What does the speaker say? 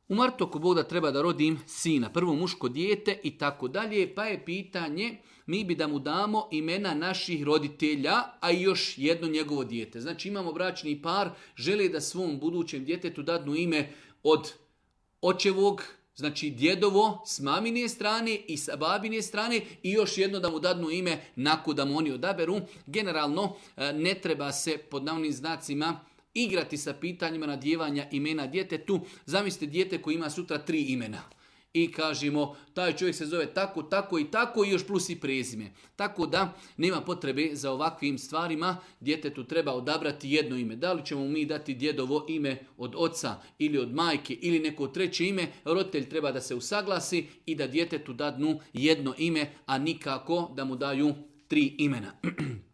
U martu ako Bog da treba da rodim sina, prvo muško dijete i tako dalje, pa je pitanje, mi bi da mu damo imena naših roditelja, a i još jedno njegovo dijete. Znači imamo bračni par, žele da svom budućem djetetu dadnu ime od očevog, znači djedovo s mamine strane i sa babine strane i još jedno da mu dadnu ime nakon da mu oni odaberu. Generalno ne treba se pod navodnim znacima igrati sa pitanjima nadjevanja imena djetetu. Zamislite dijete koji ima sutra 3 imena. I kažemo, taj čovjek se zove tako, tako i tako i još plus i prezime. Tako da nema potrebe za ovakvim stvarima, djetetu treba odabrati jedno ime. Da li ćemo mi dati djedovo ime od oca ili od majke ili neko treće ime, roditelj treba da se usaglasi i da djetetu dadnu jedno ime, a nikako da mu daju 3 imena.